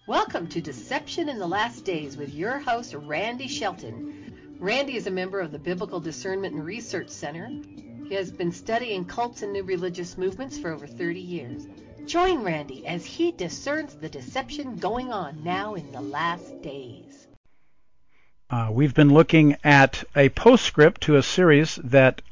Welcome to Deception in the Last Days with your host, Randy Shelton. Randy is a member of the Biblical Discernment and Research Center. He has been studying cults and new religious movements for over 30 years. Join Randy as he discerns the deception going on now in the last days. We've been looking at a postscript to a series that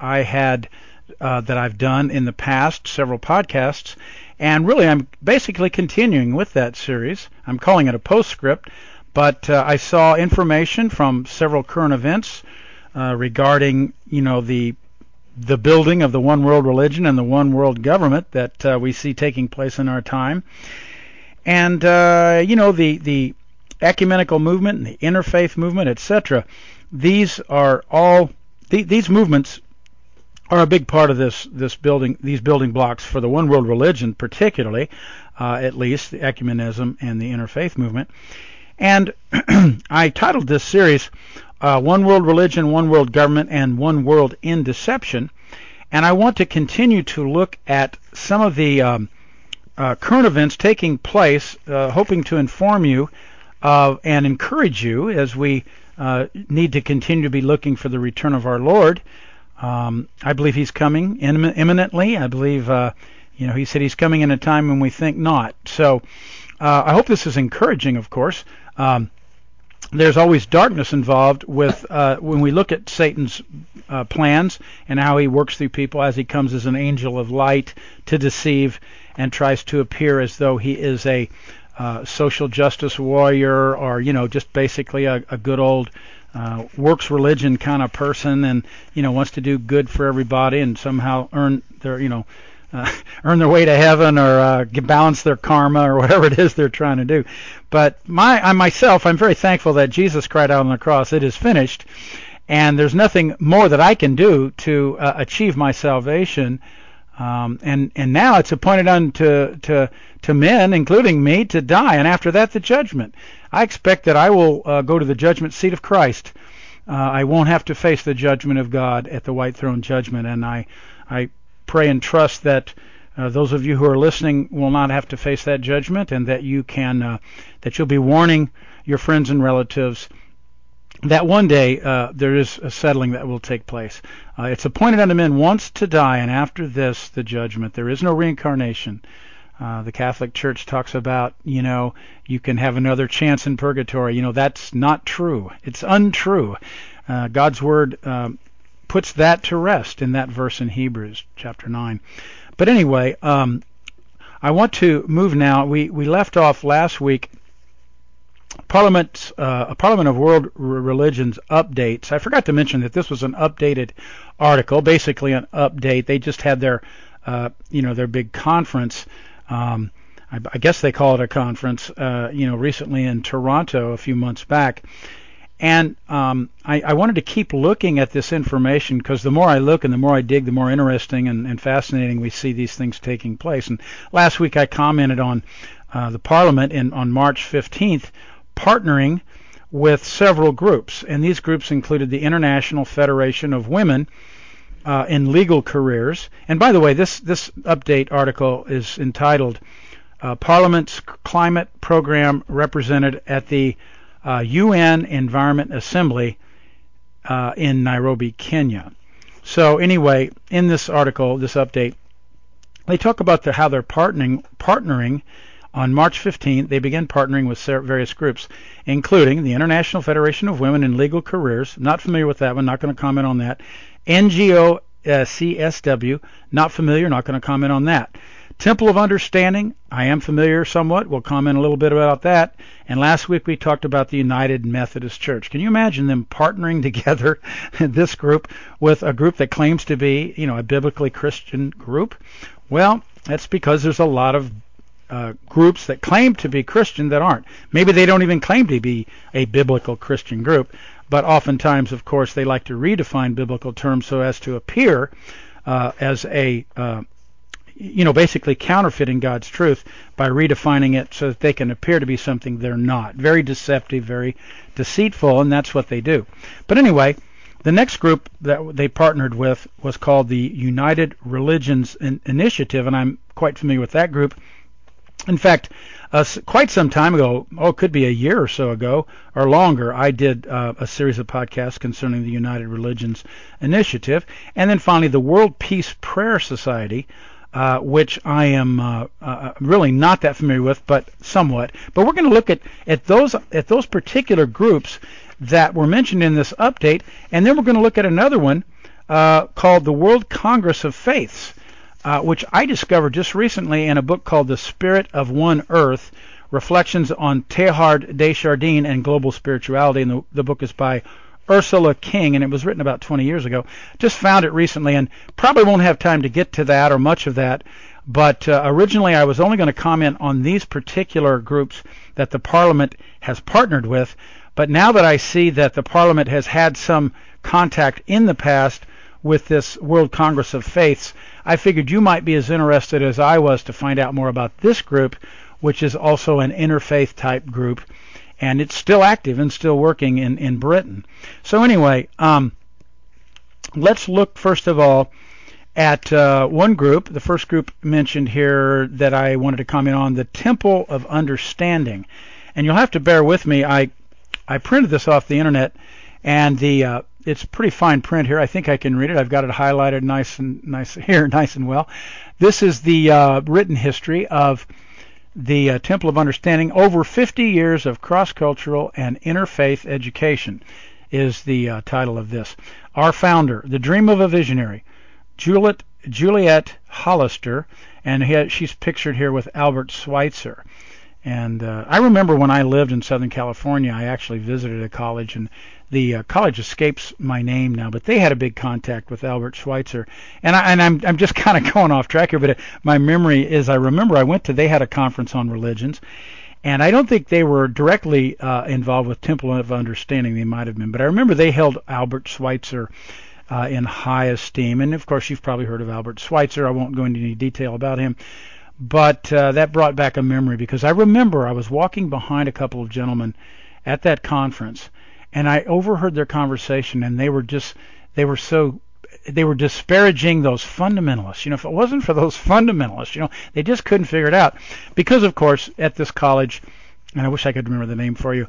I've done in the past, several podcasts, and really I'm basically continuing with that series. I'm calling it a postscript, but I saw information from several current events regarding, the building of the one world religion and the one world government that we see taking place in our time, and the ecumenical movement and the interfaith movement, etc. These movements are a big part of these building blocks for the one world religion, particularly, at least the ecumenism and the interfaith movement. And I titled this series One World Religion, One World Government, and One World in Deception. And I want to continue to look at some of the current events taking place, hoping to inform you and encourage you as we need to continue to be looking for the return of our Lord. I believe he's coming imminently. I believe, he said he's coming in a time when we think not. So I hope this is encouraging, of course. There's always darkness involved with when we look at Satan's plans and how he works through people as he comes as an angel of light to deceive and tries to appear as though he is a social justice warrior or, just basically a good old works religion kind of person, and wants to do good for everybody and somehow earn their way to heaven or balance their karma or whatever it is they're trying to do. But I'm very thankful that Jesus cried out on the cross, "It is finished," and there's nothing more that I can do to achieve my salvation. And now it's appointed unto men, including me, to die, and after that the judgment. I expect that I will go to the judgment seat of Christ. I won't have to face the judgment of God at the white throne judgment, and I pray and trust that those of you who are listening will not have to face that judgment, and that you can that you'll be warning your friends and relatives that one day there is a settling that will take place. It's appointed unto men once to die, and after this the judgment. There is no reincarnation. The Catholic Church talks about, you can have another chance in purgatory. That's not true. It's untrue. God's Word puts that to rest in that verse in Hebrews chapter 9. But anyway, I want to move now. We left off last week a Parliament of World Religions updates. I forgot to mention that this was an updated article, basically an update. They just had their big conference. I guess they call it a conference, recently in Toronto a few months back. And I wanted to keep looking at this information because the more I look and the more I dig, the more interesting and fascinating we see these things taking place. And last week I commented on the Parliament on March 15th partnering with several groups. And these groups included the International Federation of Women in Legal Careers. And by the way, this update article is entitled Parliament's Climate Program Represented at the UN Environment Assembly in Nairobi, Kenya. So anyway, in this article, this update, they talk about how they're partnering. On March 15th, they began partnering with various groups, including the International Federation of Women in Legal Careers. Not familiar with that one, not going to comment on that. NGO CSW, not familiar, not going to comment on that. Temple of Understanding, I am familiar somewhat. We'll comment a little bit about that. And last week we talked about the United Methodist Church. Can you imagine them partnering together, this group, with a group that claims to be, a biblically Christian group? Well, that's because there's a lot of groups that claim to be Christian that aren't. Maybe they don't even claim to be a biblical Christian group, but oftentimes, of course, they like to redefine biblical terms so as to appear as a basically counterfeiting God's truth by redefining it so that they can appear to be something they're not. Very deceptive, very deceitful, and that's what they do. But anyway, the next group that they partnered with was called the United Religions Initiative, and I'm quite familiar with that group. In fact, quite some time ago, it could be a year or so ago or longer, I did a series of podcasts concerning the United Religions Initiative, and then finally the World Peace Prayer Society, which I am really not that familiar with, but somewhat. But we're going to look at those particular groups that were mentioned in this update, and then we're going to look at another one called the World Congress of Faiths, which I discovered just recently in a book called The Spirit of One Earth, Reflections on Teilhard de Chardin and Global Spirituality, and the book is by Ursula King, and it was written about 20 years ago. Just found it recently, and probably won't have time to get to that or much of that, but originally I was only going to comment on these particular groups that the Parliament has partnered with, but now that I see that the Parliament has had some contact in the past with this World Congress of Faiths, I figured you might be as interested as I was to find out more about this group, which is also an interfaith type group, and it's still active and still working in Britain. So anyway, let's look first of all at one group, the first group mentioned here that I wanted to comment on, the Temple of Understanding. And you'll have to bear with me, I printed this off the internet, and it's pretty fine print here. I think I can read it. I've got it highlighted nice and well. This is the written history of the Temple of Understanding. Over 50 years of cross-cultural and interfaith education is the title of this. Our founder, the dream of a visionary, Juliet Hollister, and she's pictured here with Albert Schweitzer. And I remember when I lived in Southern California, I actually visited a college, and the college escapes my name now, but they had a big contact with Albert Schweitzer. And I'm just kind of going off track here, but my memory is I remember they had a conference on religions, and I don't think they were directly involved with Temple of Understanding. They might have been, but I remember they held Albert Schweitzer in high esteem. And of course, you've probably heard of Albert Schweitzer. I won't go into any detail about him. But that brought back a memory, because I remember I was walking behind a couple of gentlemen at that conference, and I overheard their conversation, and they were disparaging those fundamentalists. If it wasn't for those fundamentalists, they just couldn't figure it out. Because, of course, at this college, and I wish I could remember the name for you,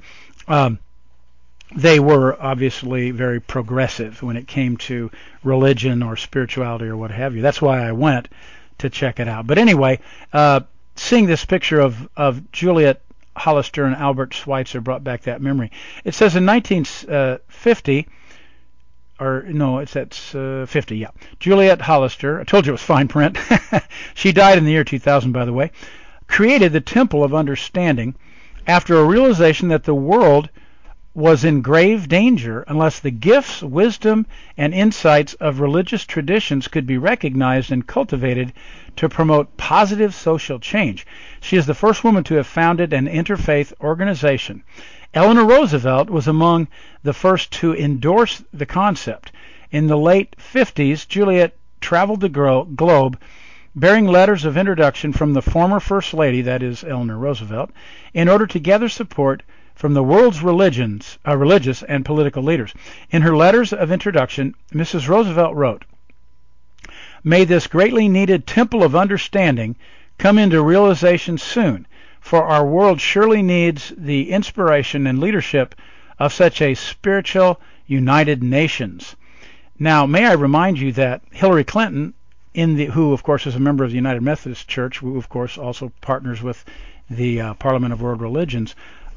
they were obviously very progressive when it came to religion or spirituality or what have you. That's why I went to check it out. But anyway, seeing this picture of Juliet Hollister and Albert Schweitzer brought back that memory. It says in 1950, or no, it's 50, yeah. Juliet Hollister, I told you it was fine print. She died in the year 2000, by the way, created the Temple of Understanding after a realization that the world was in grave danger unless the gifts, wisdom, and insights of religious traditions could be recognized and cultivated to promote positive social change. She is the first woman to have founded an interfaith organization. Eleanor Roosevelt was among the first to endorse the concept. In the late 50s, Juliet traveled the globe bearing letters of introduction from the former First Lady, that is Eleanor Roosevelt, in order to gather support from the world's religious and political leaders. In her letters of introduction, Mrs. Roosevelt wrote, "May this greatly needed Temple of Understanding come into realization soon, for our world surely needs the inspiration and leadership of such a spiritual, united nations." Now, may I remind you that Hillary Clinton, who of course is a member of the United Methodist Church, who of course also partners with the Parliament of World Religions,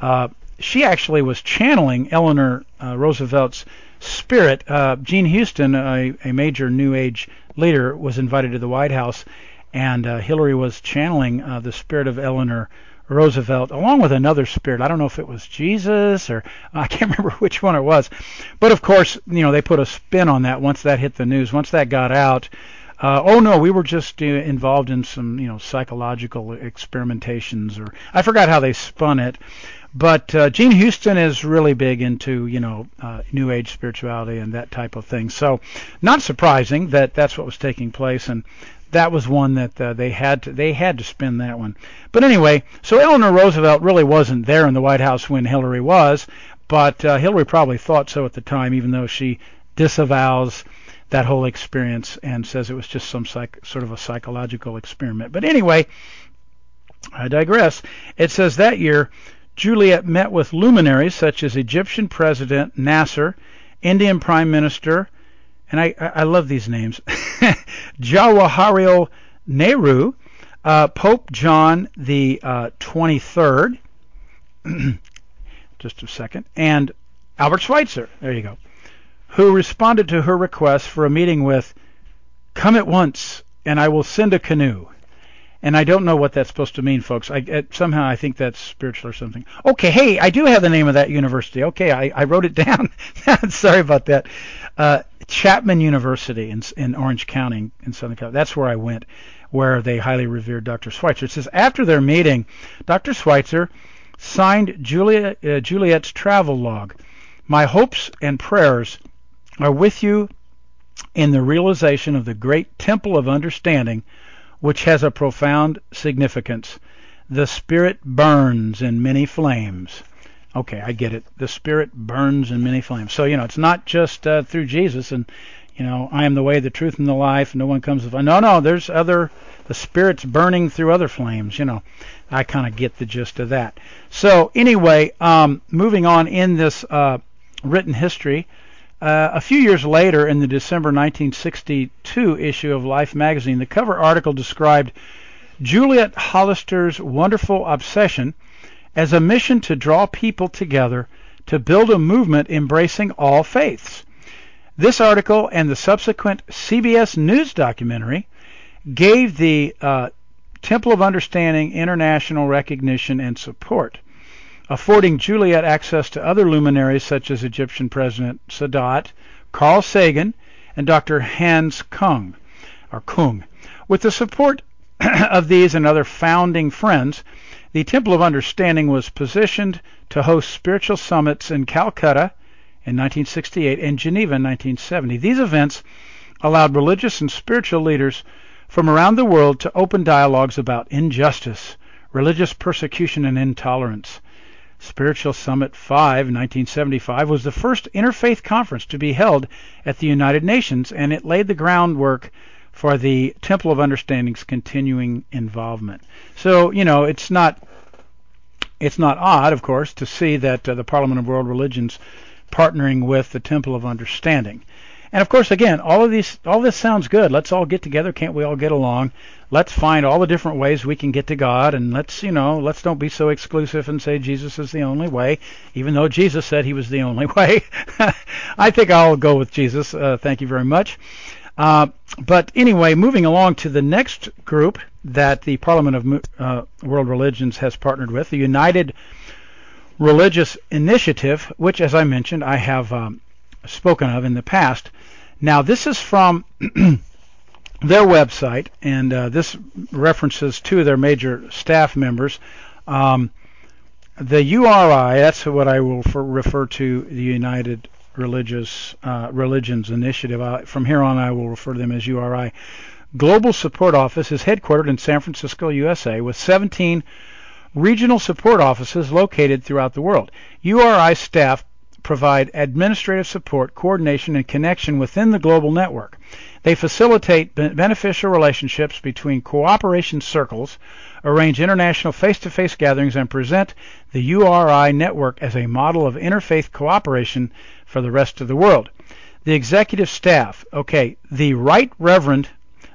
she actually was channeling Eleanor Roosevelt's spirit. Gene Houston, a major New Age leader, was invited to the White House, and Hillary was channeling the spirit of Eleanor Roosevelt, along with another spirit. I don't know if it was Jesus, or I can't remember which one it was. But of course, they put a spin on that once that hit the news. Once that got out, oh no, we were just involved in some, psychological experimentations, or I forgot how they spun it. But Gene Houston is really big into, New Age spirituality and that type of thing. So not surprising that that's what was taking place, and that was one that they had to spin that one. But anyway, so Eleanor Roosevelt really wasn't there in the White House when Hillary was, but Hillary probably thought so at the time, even though she disavows that whole experience and says it was just some sort of a psychological experiment. But anyway, I digress. It says that year, Juliet met with luminaries such as Egyptian President Nasser, Indian Prime Minister, and I love these names, Jawaharlal Nehru, Pope John the 23rd, just a second, and Albert Schweitzer, there you go, who responded to her request for a meeting with, "Come at once, and I will send a canoe." And I don't know what that's supposed to mean, folks. Somehow I think that's spiritual or something. Okay, hey, I do have the name of that university. Okay, I wrote it down. Sorry about that. Chapman University in Orange County in Southern California. That's where I went, where they highly revered Dr. Schweitzer. It says, after their meeting, Dr. Schweitzer signed Juliet's travel log. "My hopes and prayers are with you in the realization of the great temple of understanding, which has a profound significance. The Spirit burns in many flames." Okay, I get it. The Spirit burns in many flames. So, it's not just through Jesus and, I am the way, the truth, and the life, and no one comes to... No, there's the Spirit's burning through other flames, I kind of get the gist of that. So, anyway, moving on in this written history, a few years later, in the December 1962 issue of Life magazine, the cover article described Juliet Hollister's wonderful obsession as a mission to draw people together to build a movement embracing all faiths. This article and the subsequent CBS News documentary gave the Temple of Understanding international recognition and support, affording Juliet access to other luminaries such as Egyptian President Sadat, Carl Sagan, and Dr. Hans Kung. With the support of these and other founding friends, the Temple of Understanding was positioned to host spiritual summits in Calcutta in 1968 and Geneva in 1970. These events allowed religious and spiritual leaders from around the world to open dialogues about injustice, religious persecution, and intolerance. Spiritual Summit 5 in 1975 was the first interfaith conference to be held at the United Nations, and it laid the groundwork for the Temple of Understanding's continuing involvement. So, it's not odd, of course, to see that the Parliament of World Religions partnering with the Temple of Understanding. And of course, again, all this sounds good. Let's all get together. Can't we all get along? Let's find all the different ways we can get to God, and let's don't be so exclusive and say Jesus is the only way, even though Jesus said he was the only way. I think I'll go with Jesus. Thank you very much. But anyway, moving along to the next group that the Parliament of World Religions has partnered with, the United Religious Initiative, which, as I mentioned, I have spoken of in the past. Now, this is from their website, and this references two of their major staff members. The URI, that's what I will refer to, the United Religions Initiative. From here on, I will refer to them as URI. Global Support Office is headquartered in San Francisco, USA, with 17 regional support offices located throughout the world. URI staff provide administrative support, coordination, and connection within the global network. They facilitate beneficial relationships between cooperation circles, arrange international face-to-face gatherings, and present the URI network as a model of interfaith cooperation for the rest of the world. The executive staff, the Right Reverend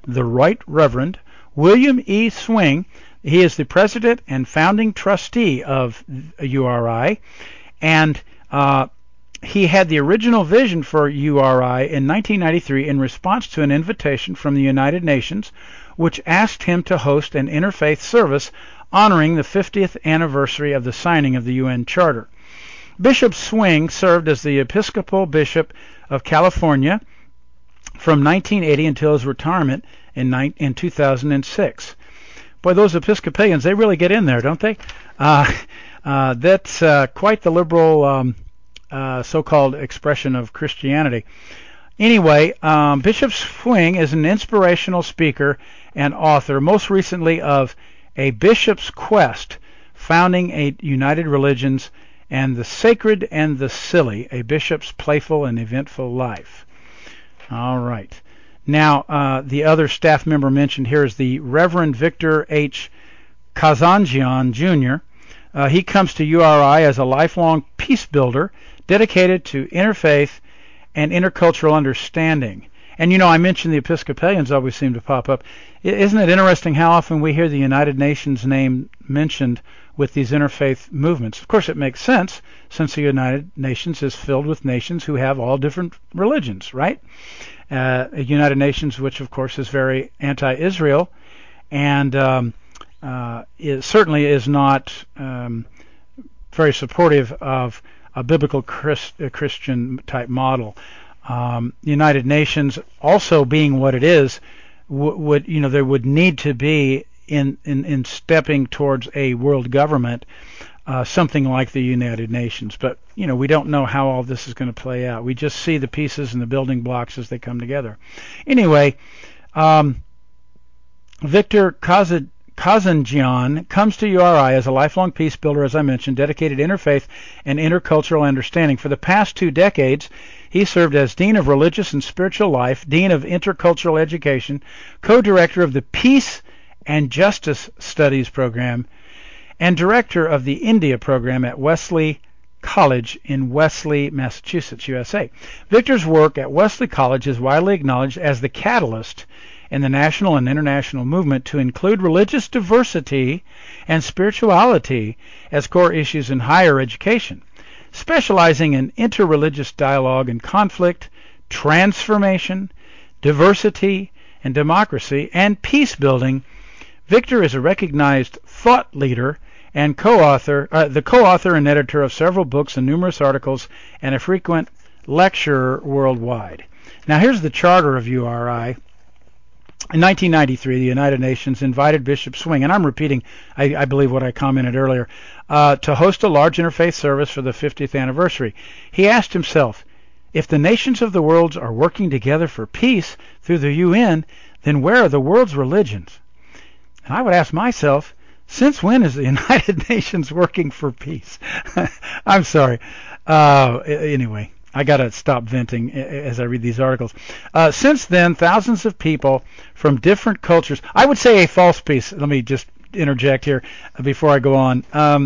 William E. Swing, he is the president and founding trustee of URI, and he had the original vision for URI in 1993 in response to an invitation from the United Nations, which asked him to host an interfaith service honoring the 50th anniversary of the signing of the UN Charter. Bishop Swing served as the Episcopal Bishop of California from 1980 until his retirement in 2006. Boy, those Episcopalians, they really get in there, don't they? That's quite the liberal so-called expression of Christianity. Anyway, Bishop Swing is an inspirational speaker and author, most recently of A Bishop's Quest, Founding a United Religions, and The Sacred and the Silly, A Bishop's Playful and Eventful Life. All right. Now, the other staff member mentioned here is the Reverend Victor H. Kazanjian Jr. He comes to URI as a lifelong peace builder dedicated to interfaith and intercultural understanding. And I mentioned the Episcopalians always seem to pop up. Isn't it interesting how often we hear the United Nations name mentioned with these interfaith movements? Of course, it makes sense since the United Nations is filled with nations who have all different religions, right? A United Nations which, of course, is very anti-Israel and it certainly is not very supportive of a biblical Christian type model. The United Nations, also being what it is, would there would need to be in stepping towards a world government something like the United Nations. But we don't know how all this is going to play out. We just see the pieces and the building blocks as they come together. Anyway, Victor Kazanjian comes to URI as a lifelong peace builder, as I mentioned, dedicated to interfaith and intercultural understanding. For the past 2 decades, he served as Dean of Religious and Spiritual Life, Dean of Intercultural Education, co-director of the Peace and Justice Studies program, and director of the India program at Wesley College in Wesley, Massachusetts, USA. Victor's work at Wesley College is widely acknowledged as the catalyst in the national and international movement to include religious diversity and spirituality as core issues in higher education. Specializing in interreligious dialogue and conflict, transformation, diversity and democracy, and peace building, Victor is a recognized thought leader and the co-author and editor of several books and numerous articles, and a frequent lecturer worldwide. Now here's the charter of URI. In 1993, the United Nations invited Bishop Swing, and I'm repeating, I believe, what I commented earlier, to host a large interfaith service for the 50th anniversary. He asked himself, if the nations of the world are working together for peace through the UN, then where are the world's religions? And I would ask myself, since when is the United Nations working for peace? I'm sorry. Anyway, I got to stop venting as I read these articles. Since then, thousands of people from different cultures, I would say a false peace. Let me just interject here before I go on.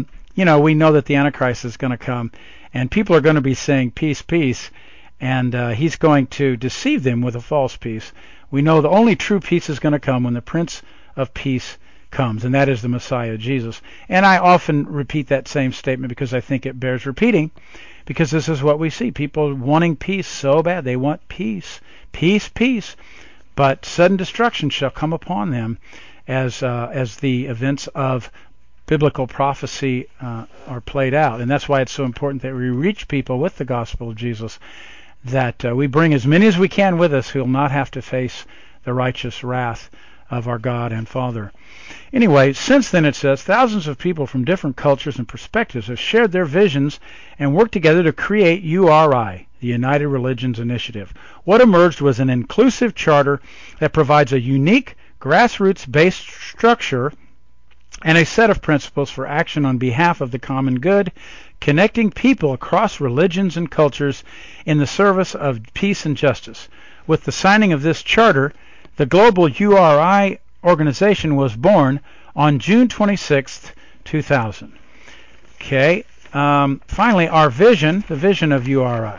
We know that the Antichrist is going to come, and people are going to be saying peace, peace, and he's going to deceive them with a false peace. We know the only true peace is going to come when the Prince of Peace comes, and that is the Messiah, Jesus. And I often repeat that same statement because I think it bears repeating, because this is what we see. People wanting peace so bad. They want peace, peace, peace. But sudden destruction shall come upon them as the events of biblical prophecy are played out. And that's why it's so important that we reach people with the gospel of Jesus, that we bring as many as we can with us who will not have to face the righteous wrath of our God and Father. Anyway, since then, it says, thousands of people from different cultures and perspectives have shared their visions and worked together to create URI, the United Religions Initiative. What emerged was an inclusive charter that provides a unique, grassroots-based structure and a set of principles for action on behalf of the common good, connecting people across religions and cultures in the service of peace and justice. With the signing of this charter, the global URI organization was born on June 26th, 2000. Okay. Finally, our vision, the vision of URI.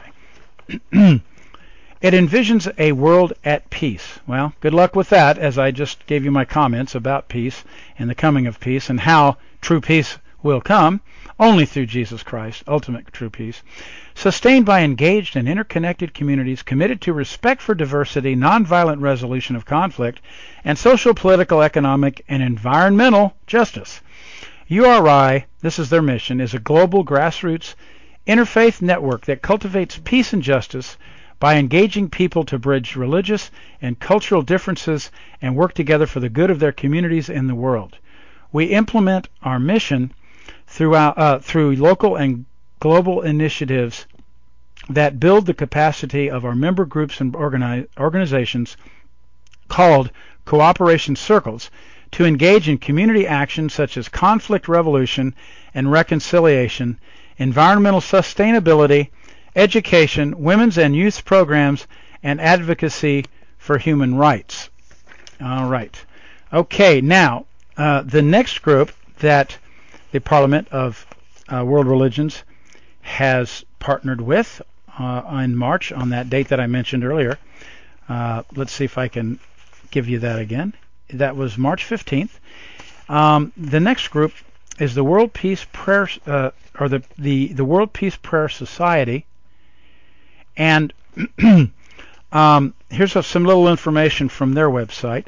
It envisions a world at peace. Well, good luck with that, as I just gave you my comments about peace and the coming of peace and how true peace will come only through Jesus Christ, ultimate true peace. Sustained by engaged and interconnected communities committed to respect for diversity, nonviolent resolution of conflict, and social, political, economic, and environmental justice. URI, this is their mission, is a global grassroots interfaith network that cultivates peace and justice by engaging people to bridge religious and cultural differences and work together for the good of their communities and the world. We implement our mission through local and global initiatives that build the capacity of our member groups and organizations called cooperation circles to engage in community action such as conflict resolution and reconciliation, environmental sustainability, education, women's and youth programs, and advocacy for human rights. All right. Okay, now, the next group that the Parliament of World Religions has partnered with in March on that date that I mentioned earlier. Let's see if I can give you that again. That was March 15th. The next group is the World Peace Prayer, or the World Peace Prayer Society. And here's some little information from their website.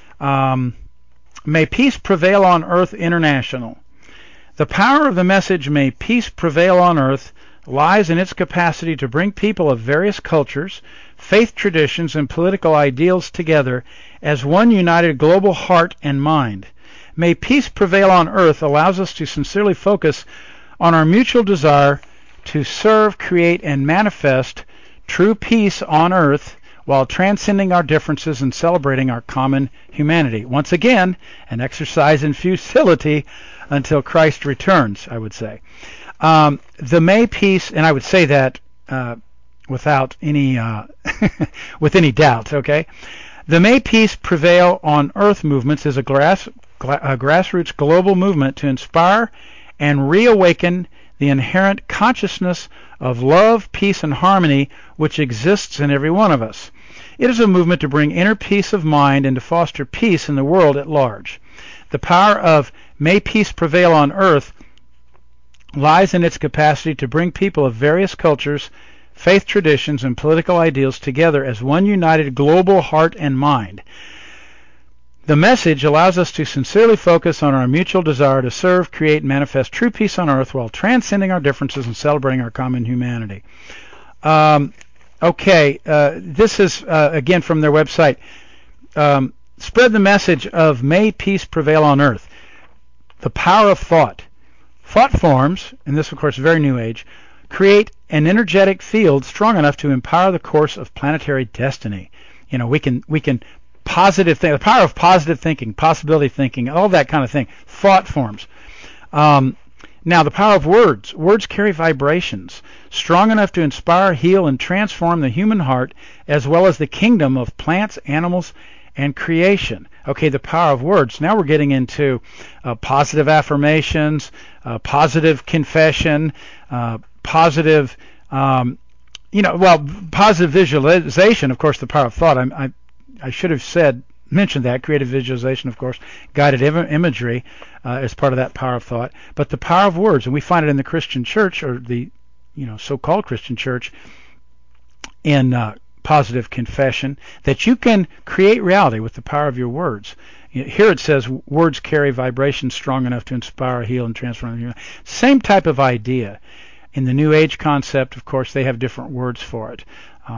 May Peace Prevail on Earth International. The power of the message, May Peace Prevail on Earth, lies in its capacity to bring people of various cultures, faith traditions, and political ideals together as one united global heart and mind. May Peace Prevail on Earth allows us to sincerely focus on our mutual desire to serve, create, and manifest true peace on Earth while transcending our differences and celebrating our common humanity. Once again, an exercise in futility until Christ returns, I would say. The May Peace, and I would say that without any with any doubt, okay? The May Peace Prevail on Earth movements is a grassroots global movement to inspire and reawaken the inherent consciousness of love, peace, and harmony which exists in every one of us. It is a movement to bring inner peace of mind and to foster peace in the world at large. The power of May Peace Prevail on Earth lies in its capacity to bring people of various cultures, faith traditions, and political ideals together as one united global heart and mind. The message allows us to sincerely focus on our mutual desire to serve, create, and manifest true peace on earth while transcending our differences and celebrating our common humanity. This is, again, from their website. Spread the message of May Peace Prevail on Earth. The power of thought. Thought forms, and this, of course, is very New Age, create an energetic field strong enough to empower the course of planetary destiny. You know, we can positive think, the power of positive thinking, possibility thinking, all that kind of thing. Thought forms. Now, the power of words. Words carry vibrations strong enough to inspire, heal, and transform the human heart, as well as the kingdom of plants, animals, and creation. Okay, the power of words. Now we're getting into positive affirmations, positive confession, positive, positive visualization. Of course, the power of thought. I should have mentioned that, creative visualization, of course, guided imagery as part of that power of thought. But the power of words, and we find it in the Christian church, or the so-called Christian church, in positive confession, that you can create reality with the power of your words. Here it says words carry vibrations strong enough to inspire, heal, and transform. Same type of idea. In the New Age concept, of course, they have different words for it.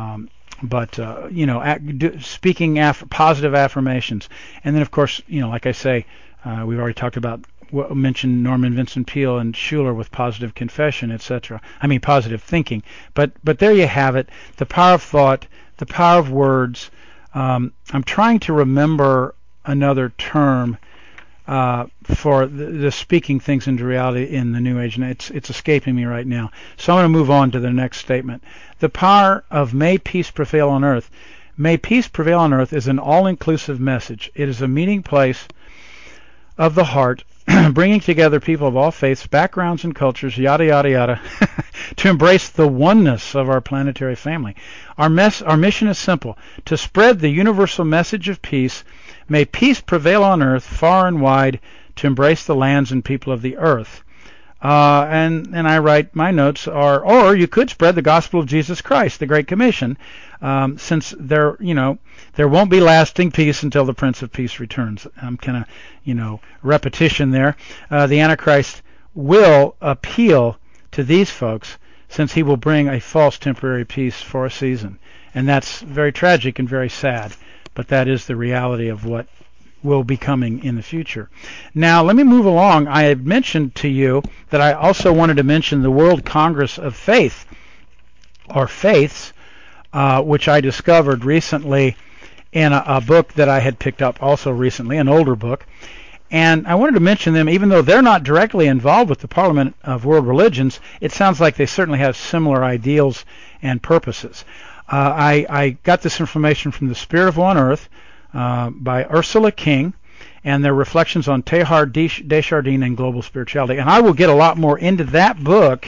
Speaking positive affirmations. And then, of course, like I say, we've already talked about, mentioned Norman Vincent Peale and Schuller with positive confession, etc. Positive thinking. But there you have it. The power of thought, the power of words. I'm trying to remember another term for the speaking things into reality in the New Age, and it's escaping me right now. So I'm going to move on to the next statement. The power of May Peace Prevail on Earth. May Peace Prevail on Earth is an all-inclusive message. It is a meeting place of the heart, bringing together people of all faiths, backgrounds, and cultures, yada, yada, yada, to embrace the oneness of our planetary family. Our mission is simple: to spread the universal message of peace. May peace prevail on earth, far and wide, to embrace the lands and people of the earth. And I write, my notes are, or you could spread the gospel of Jesus Christ, the Great Commission, since there won't be lasting peace until the Prince of Peace returns. I'm kind of, repetition there. The Antichrist will appeal to these folks, since he will bring a false temporary peace for a season. And that's very tragic and very sad. But that is the reality of what will be coming in the future. Now, let me move along. I had mentioned to you that I also wanted to mention the World Congress of Faith, or Faiths, which I discovered recently in a book that I had picked up also recently, an older book. And I wanted to mention them, even though they're not directly involved with the Parliament of World Religions. It sounds like they certainly have similar ideals and purposes. I got this information from The Spirit of One Earth by Ursula King, and their reflections on Teilhard de Chardin and global spirituality. And I will get a lot more into that book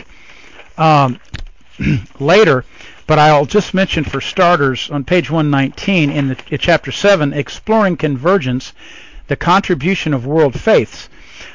later, but I'll just mention for starters on page 119 in chapter 7, Exploring Convergence, the Contribution of World Faiths.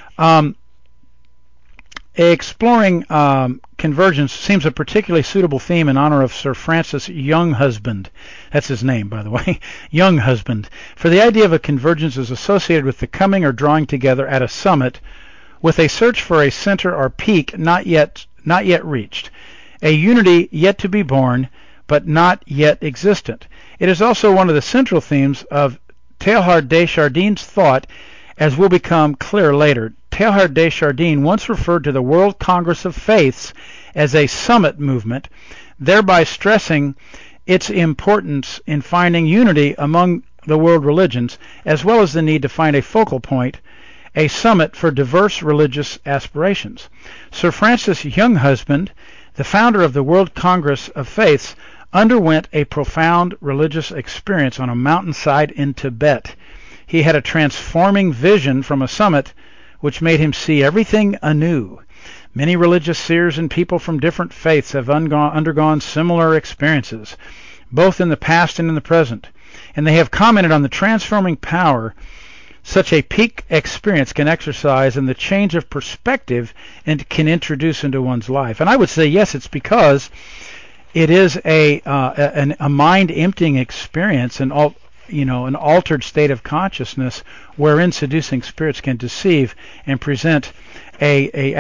Exploring convergence seems a particularly suitable theme in honor of Sir Francis Younghusband. That's his name, by the way, Younghusband. For the idea of a convergence is associated with the coming or drawing together at a summit, with a search for a center or peak not yet reached, a unity yet to be born, but not yet existent. It is also one of the central themes of Teilhard de Chardin's thought, as will become clear later. Teilhard de Chardin once referred to the World Congress of Faiths as a summit movement, thereby stressing its importance in finding unity among the world religions, as well as the need to find a focal point, a summit for diverse religious aspirations. Sir Francis Younghusband, the founder of the World Congress of Faiths, underwent a profound religious experience on a mountainside in Tibet. He had a transforming vision from a summit which made him see everything anew. Many religious seers and people from different faiths have undergone similar experiences, both in the past and in the present, and they have commented on the transforming power such a peak experience can exercise and the change of perspective and can introduce into one's life. And I would say, yes, it's because it is a mind-emptying experience, an altered state of consciousness wherein seducing spirits can deceive and present a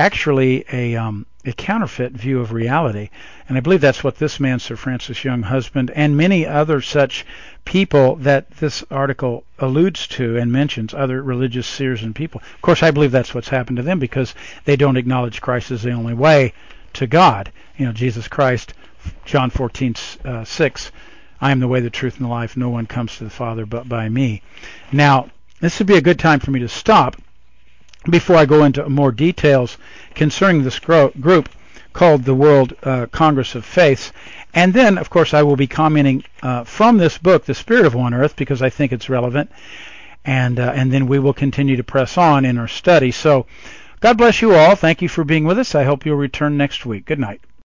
counterfeit view of reality. And I believe that's what this man, Sir Francis Younghusband, and many other such people that this article alludes to and mentions, other religious seers and people. Of course, I believe that's what's happened to them because they don't acknowledge Christ as the only way to God. Jesus Christ, John 14:6. I am the way, the truth, and the life. No one comes to the Father but by me. Now, this would be a good time for me to stop before I go into more details concerning this group called the World Congress of Faiths. And then, of course, I will be commenting from this book, The Spirit of One Earth, because I think it's relevant. And then we will continue to press on in our study. So, God bless you all. Thank you for being with us. I hope you'll return next week. Good night.